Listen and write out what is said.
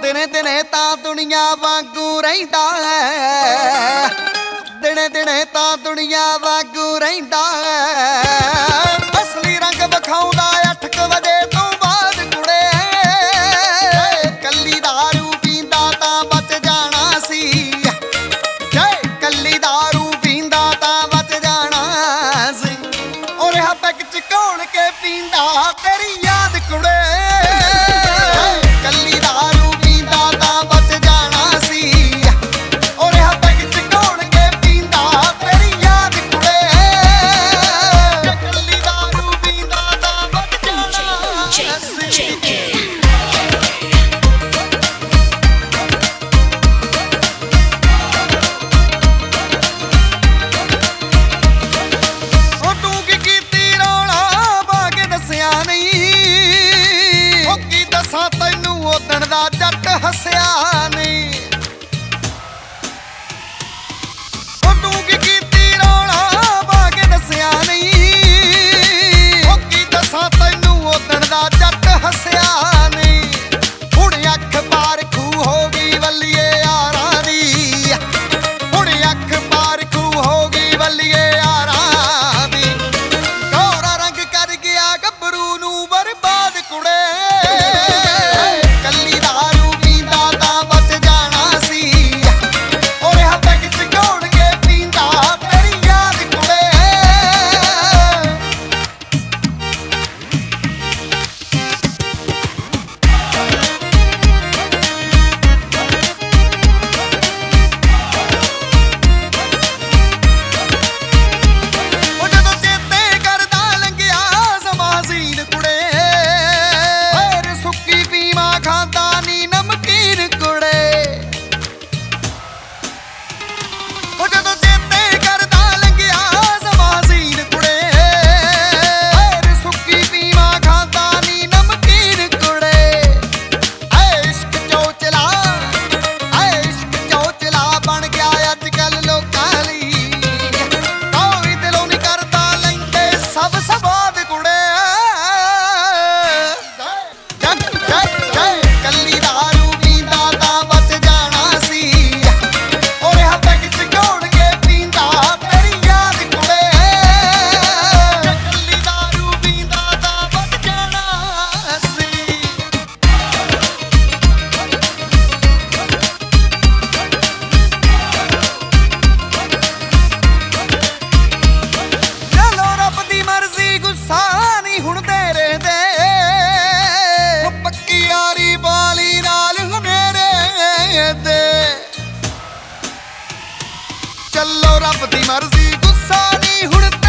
ਦਿਨੇ ਦਿਨੇ ਤਾਂ ਦੁਨੀਆ ਵਾਂਗੂ ਰਹਿੰਦਾ ਹੈ, ਦਿਨੇ ਦਿਨੇ ਤਾਂ ਦੁਨੀਆ ਵਾਂਗੂ ਰਹਿੰਦਾ ਹੈ। ਅਸਲੀ ਰੰਗ ਵਿਖਾਉਂਦਾ 8 ਵਜੇ ਤੋਂ ਬਾਅਦ ਕੁੜੇ, ਕੱਲੀ ਦਾਰੂ ਪੀਂਦਾ ਤਾਂ ਬਚ ਜਾਣਾ ਸੀ, ਕੱਲੀ ਦਾਰੂ ਪੀਂਦਾ ਤਾਂ ਬਚ ਜਾਣਾ ਸੀ। ਉਹ ਰਿਹਾ ਪੈਗ ਚ ਘੋਲ ਕੇ ਪੀਂਦਾ ਤੇਰੀ ਯਾਦ ਕੁੜੇ, ਕੱਲੀ ਦਾਰੂ ਪੀਂਦਾ ਤਾਂ ਬਚ ਜਾਣਾ ਸੀ। ਉਹ ਰਿਹਾ ਪੈਗ ਚ ਘੋਲ ਕੇ ਪੀਂਦਾ ਤੇਰੀ ਯਾਦ ਕੁੜੇ, ਕੱਲੀ ਦਾਰੂ ਪੀਂਦਾ ਤਾਂ ਬਚ ਜਾਣਾ ਸੀ। ਤੈਨੂੰ ਉਦਣ ਦਾ ਜੱਟ ਹੱਸਿਆ ਨੀ, ਉਹ ਤੂੰ ਕੀ ਕੀਤੀ ਰੌਲਾ ਪਾ ਕੇ ਦੱਸਿਆ ਨੀ, ਉਹ ਕੀ ਦੱਸਾਂ ਤੈਨੂੰ ਉਦਣ ਦਾ ਜੱਟ ਹੱਸਿਆ ਨੀ। ਹੁਣ ਅੱਖ ਪਾਰਖੂ ਹੋ ਗਈ ਵੱਲੀਏ ਯਾਰਾਂ ਦੀ, ਹੁਣ ਅੱਖ ਪਾਰਖੂ ਹੋ ਗਈ ਵੱਲੀਏ ਯਾਰਾਂ ਦੀ। ਗੋਰਾ ਰੰਗ ਕਰ ਗਿਆ ਗੱਭਰੂ ਨੂੰ ਬਰਬਾਦ ਕੁੜੇ, ਹੁਣ ਤੇਰੇ ਦੇ ਪੱਕੀ ਯਾਰੀ ਬਾਲੀ ਨਾਲ ਹਨੇਰੇ ਦੇ। ਚੱਲੋ ਰੱਬ ਦੀ ਮਰਜ਼ੀ ਗੁੱਸਾ ਨਹੀਂ ਹੁਣ